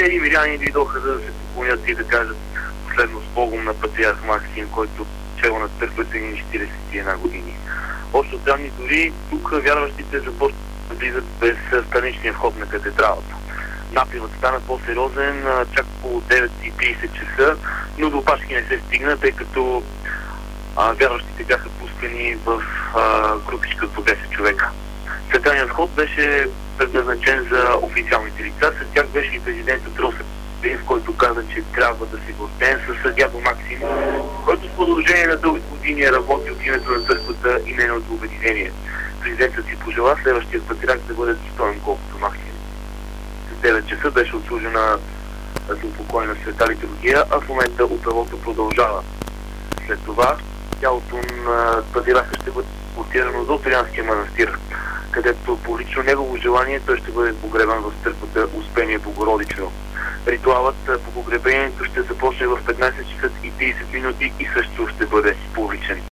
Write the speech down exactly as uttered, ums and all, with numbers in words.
хиляди миряни дойдоха да се поклонят и да кажат последно с Богом на патриарх Максим, който чел на църквата ни четиридесет и една години. Още данни дори тук вярващите започват да влизат без страничния вход на катедралата. Напливът стана по-сериозен чак по девет и тридесет часа, но до опашки не се стигна, тъй като а, вярващите бяха пускани в а, групичка по десет човека. Централният вход беше предназначен за официалните лица, след тях беше и президентът Росен, в който каза, че трябва да се гордеем с дядо Максим, който с продължение на дълги години работи от името на църквата и нейното обединение. Президентът си пожела следващия патриарх да бъде достоен колкото Максим. С девет часа беше отслужена за упокой на света литургия, а в момента упелото продължава. След това тялото на патриарха ще бъде транспортирано до Троянския манастир, където по лично негово желание той ще бъде погребан в църквата Успение Богородично. Ритуалът по погребението ще започне в петнайсет часа и тридесет минути и също ще бъде публичен.